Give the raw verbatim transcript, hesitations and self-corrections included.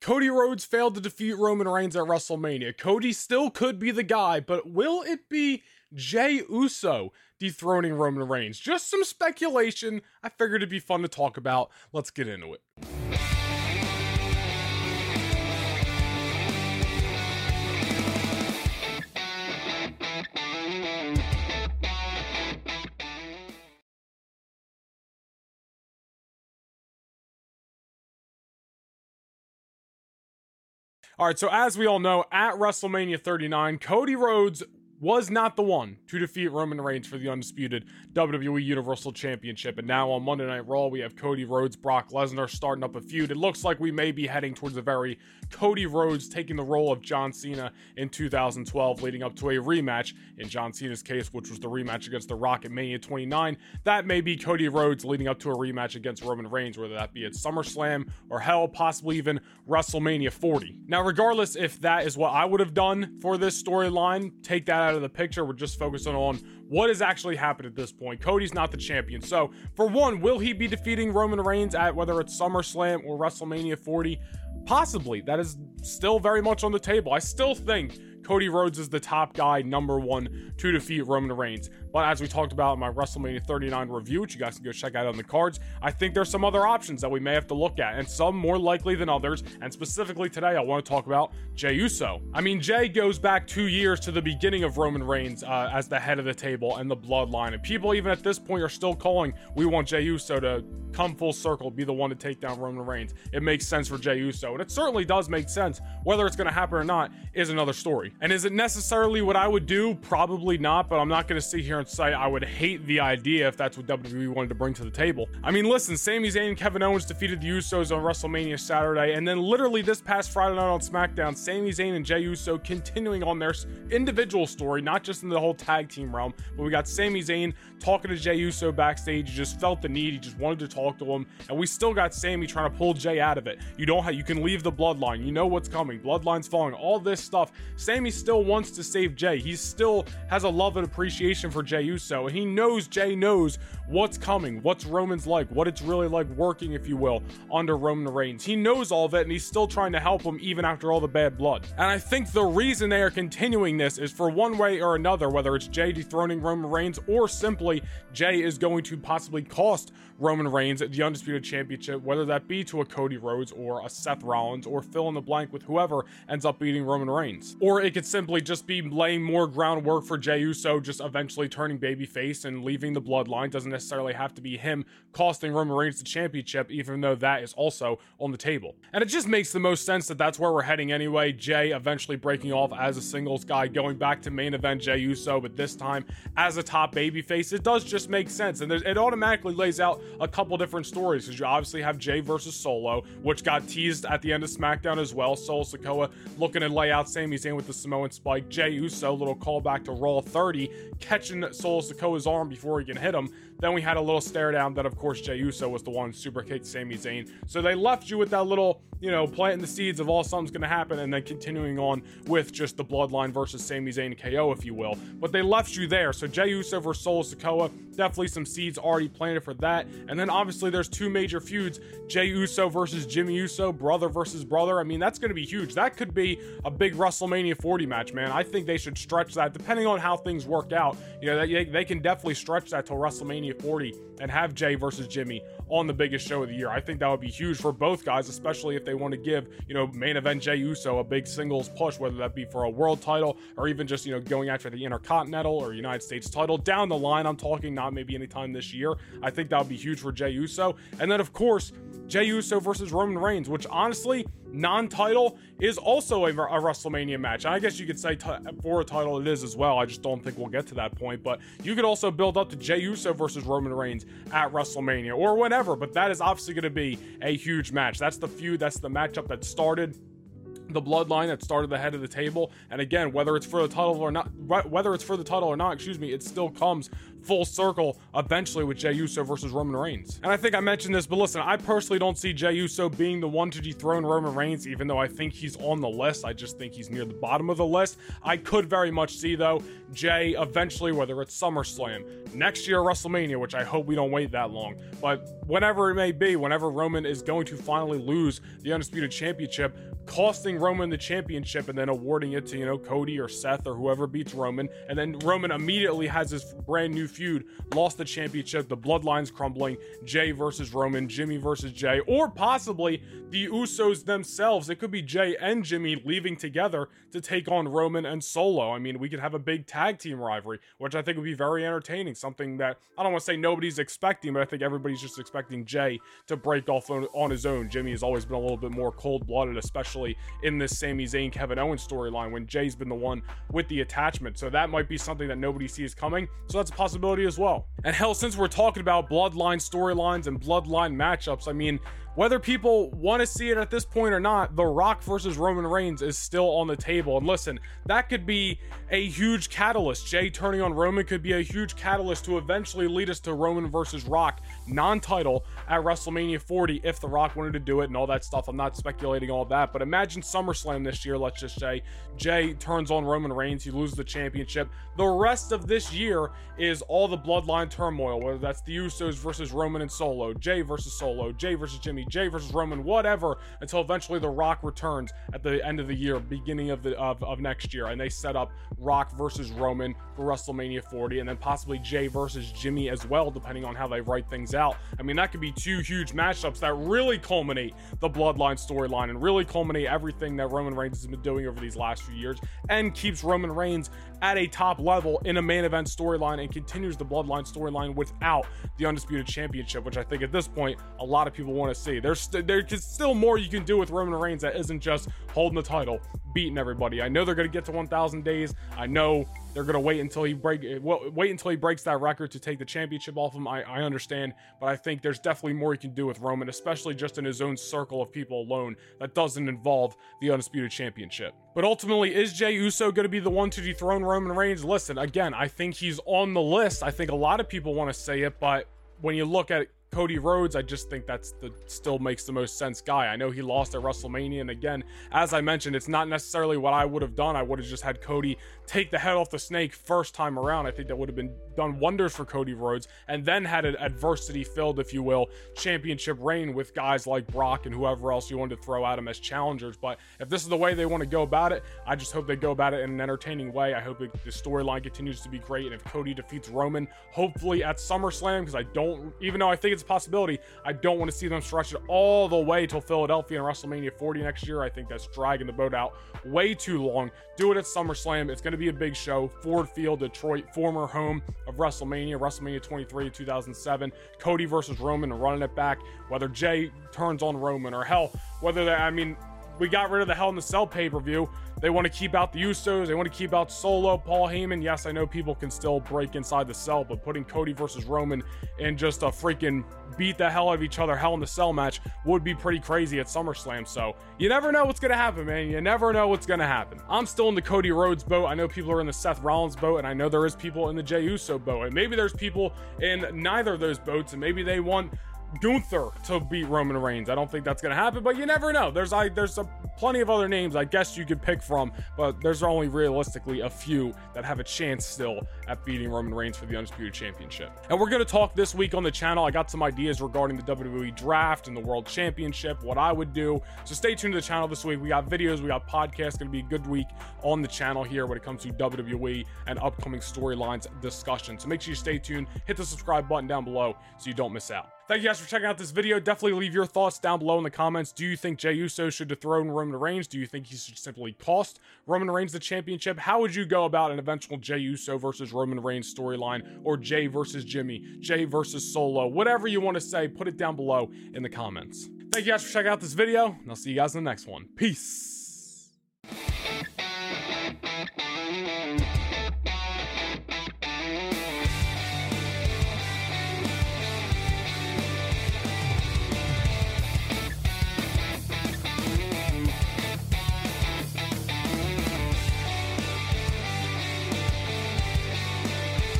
Cody Rhodes failed to defeat Roman Reigns at WrestleMania. Cody still could be the guy, but will it be Jey Uso dethroning Roman Reigns? Just some speculation. I figured it'd be fun to talk about. Let's get into it. All right, so as we all know, at WrestleMania thirty-nine, Cody Rhodes was not the one to defeat Roman Reigns for the undisputed W W E Universal Championship. And now on Monday Night Raw, we have Cody Rhodes, Brock Lesnar starting up a feud. It looks like we may be heading towards a very Cody Rhodes taking the role of John Cena in two thousand twelve, leading up to a rematch in John Cena's case, which was the rematch against The Rock at Mania twenty-nine. That may be Cody Rhodes leading up to a rematch against Roman Reigns, whether that be at SummerSlam or hell, possibly even WrestleMania forty. Now, regardless if that is what I would have done for this storyline, take that out of the picture. We're just focusing on what has actually happened at this point. Cody's not the champion. So, for one, will he be defeating Roman Reigns at whether it's SummerSlam or WrestleMania forty? Possibly. That is still very much on the table. I still think Cody Rhodes is the top guy, number one, to defeat Roman Reigns. But as we talked about in my WrestleMania thirty-nine review, which you guys can go check out on the cards, I think there's some other options that we may have to look at, and some more likely than others. And specifically today, I want to talk about Jey Uso. I mean, Jey goes back two years to the beginning of Roman Reigns uh, as the head of the table and the bloodline. And people, even at this point, are still calling, we want Jey Uso to come full circle, be the one to take down Roman Reigns. It makes sense for Jey Uso, and it certainly does make sense. Whether it's going to happen or not is another story. And is it necessarily what I would do? Probably not, but I'm not going to sit here and say I would hate the idea if that's what W W E wanted to bring to the table. I mean, listen, Sami Zayn and Kevin Owens defeated the Usos on WrestleMania Saturday, and then literally this past Friday night on SmackDown, Sami Zayn and Jey Uso continuing on their individual story, not just in the whole tag team realm, but we got Sami Zayn talking to Jey Uso backstage. He just felt the need, he just wanted to talk to him, and we still got Sami trying to pull Jey out of it. You don't have, you can leave the bloodline, you know what's coming, bloodline's falling, all this stuff. Sami still wants to save Jey. He still has a love and appreciation for Jey Uso, and he knows Jey knows what's coming, what's Roman's like, what it's really like working, if you will, under Roman Reigns. He knows all of it, and he's still trying to help him even after all the bad blood. And I think the reason they are continuing this is for one way or another, whether it's Jey dethroning Roman Reigns or simply Jey is going to possibly cost Roman Reigns the Undisputed Championship, whether that be to a Cody Rhodes or a Seth Rollins or fill in the blank with whoever ends up beating Roman Reigns. Or it could simply just be laying more groundwork for Jey Uso just eventually turning babyface and leaving the bloodline. Doesn't necessarily have to be him costing Roman Reigns the championship, even though that is also on the table. And it just makes the most sense that that's where we're heading anyway. Jey eventually breaking off as a singles guy, going back to main event Jey Uso, but this time as a top babyface. It does just make sense, and it automatically lays out a couple different stories, because you obviously have Jey versus Solo, which got teased at the end of SmackDown as well. Solo Sikoa looking to lay out Sami Zayn with the Samoan Spike. Jey Uso, little callback to Raw thirty, catching Solo Sikoa's arm before he can hit him. Then we had a little stare down that, of course, Jey Uso was the one super kicked Sami Zayn. So they left you with that little, you know, planting the seeds of all something's going to happen, and then continuing on with just the bloodline versus Sami Zayn and K O, if you will. But they left you there. So Jey Uso versus Solo Sikoa, definitely some seeds already planted for that. And then obviously there's two major feuds, Jey Uso versus Jimmy Uso, brother versus brother. I mean, that's going to be huge. That could be a big WrestleMania forty match, man. I think they should stretch that, depending on how things work out. You know, they, they can definitely stretch that till WrestleMania forty and have Jey versus Jimmy on the biggest show of the year. I think that would be huge for both guys, especially if they want to give, you know, main event Jey Uso a big singles push, whether that be for a world title or even just, you know, going after the Intercontinental or United States title down the line. I'm talking not maybe anytime this year. I think that would be huge for Jey Uso. And then, of course, Jey Uso versus Roman Reigns, which honestly, non-title, is also a, a WrestleMania match. And I guess you could say t- for a title it is as well. I just don't think we'll get to that point. But you could also build up to Jey Uso versus Roman Reigns at WrestleMania or whenever. But that is obviously going to be a huge match. That's the feud. That's the matchup that started the bloodline, that started the head of the table. And again, whether it's for the title or not, whether it's for the title or not, excuse me, it still comes full circle eventually with Jey Uso versus Roman Reigns. And I think I mentioned this, but listen, I personally don't see Jey Uso being the one to dethrone Roman Reigns, even though I think he's on the list. I just think he's near the bottom of the list. I could very much see, though, Jey eventually, whether it's SummerSlam, next year WrestleMania, which I hope we don't wait that long, but whenever it may be, whenever Roman is going to finally lose the Undisputed Championship, costing Roman the championship and then awarding it to, you know, Cody or Seth or whoever beats Roman, and then Roman immediately has his brand new feud, lost the championship, the bloodline's crumbling, Jey versus Roman, Jimmy versus Jey, or possibly the Usos themselves. It could be Jey and Jimmy leaving together to take on Roman and Solo. I mean, we could have a big tag team rivalry, which I think would be very entertaining, something that I don't want to say nobody's expecting, but I think everybody's just expecting Jey to break off on, on his own. Jimmy has always been a little bit more cold-blooded, especially in this Sami Zayn Kevin Owens storyline when Jay's been the one with the attachment. So that might be something that nobody sees coming. So that's a possibility as well. And hell, since we're talking about bloodline storylines and bloodline matchups, I mean, whether people want to see it at this point or not, The Rock versus Roman Reigns is still on the table. And listen, that could be a huge catalyst. Jey turning on Roman could be a huge catalyst to eventually lead us to Roman versus Rock, non-title, at WrestleMania forty if The Rock wanted to do it and all that stuff. I'm not speculating all that, but imagine SummerSlam this year, let's just say. Jey turns on Roman Reigns, he loses the championship. The rest of this year is all the bloodline turmoil, whether that's the Usos versus Roman and Solo, Jey versus Solo, Jey versus Jimmy, Jey versus Roman, whatever, until eventually The Rock returns at the end of the year, beginning of the of, of next year, and they set up Rock versus Roman for WrestleMania forty, and then possibly Jey versus Jimmy as well, depending on how they write things out. I mean, that could be two huge matchups that really culminate the bloodline storyline and really culminate everything that Roman Reigns has been doing over these last few years, and keeps Roman Reigns at a top level in a main event storyline and continues the bloodline storyline without the Undisputed Championship, which I think at this point a lot of people want to see. There's st- there's still more you can do with Roman Reigns that isn't just holding the title, beating everybody. I know they're going to get to one thousand days. I know they're going to wait until he break wait until he breaks that record to take the championship off him. I, I understand, but I think there's definitely more you can do with Roman, especially just in his own circle of people alone that doesn't involve the Undisputed Championship. But ultimately, is Jey Uso going to be the one to dethrone Roman Reigns? Listen, again, I think he's on the list. I think a lot of people want to say it, but when you look at Cody Rhodes, I just think that's the still makes the most sense guy. I know he lost at WrestleMania, and again, as I mentioned, it's not necessarily what I would have done. I would have just had Cody take the head off the snake first time around. I think that would have been done wonders for Cody Rhodes, and then had an adversity-filled, if you will, championship reign with guys like Brock and whoever else you wanted to throw at him as challengers. But if this is the way they want to go about it, I just hope they go about it in an entertaining way. I hope it, the storyline continues to be great, and if Cody defeats Roman, hopefully at SummerSlam, because I don't, even though I think it's a possibility, I don't want to see them stretch it all the way till Philadelphia and WrestleMania forty next year. I think that's dragging the boat out way too long. Do it at SummerSlam. It's going to be a big show. Ford Field, Detroit, former home of WrestleMania, WrestleMania twenty-three, two thousand seven. Cody versus Roman and running it back. Whether Jey turns on Roman, or hell, whether they, I mean, we got rid of the Hell in the Cell pay-per-view. They want to keep out the Usos. They want to keep out Solo, Paul Heyman. Yes, I know people can still break inside the cell, but putting Cody versus Roman in just a freaking beat the hell out of each other Hell in the Cell match would be pretty crazy at SummerSlam. So you never know what's going to happen, man. You never know what's going to happen. I'm still in the Cody Rhodes boat. I know people are in the Seth Rollins boat, and I know there is people in the Jey Uso boat, and maybe there's people in neither of those boats, and maybe they want Gunther to beat Roman Reigns. I don't think that's going to happen, but you never know. There's I there's a, plenty of other names I guess you could pick from, but there's only realistically a few that have a chance still at beating Roman Reigns for the Undisputed Championship. And we're going to talk this week on the channel. I got some ideas regarding the W W E Draft and the World Championship, what I would do. So stay tuned to the channel this week. We got videos, we got podcasts. Going to be a good week on the channel here when it comes to W W E and upcoming storylines discussion. So make sure you stay tuned. Hit the subscribe button down below so you don't miss out. Thank you guys for checking out this video. Definitely leave your thoughts down below in the comments. Do you think Jey Uso should dethrone Roman Reigns? Do you think he should simply cost Roman Reigns the championship? How would you go about an eventual Jey Uso versus Roman Reigns storyline, or Jey versus Jimmy, Jey versus Solo? Whatever you want to say, put it down below in the comments. Thank you guys for checking out this video, and I'll see you guys in the next one. Peace.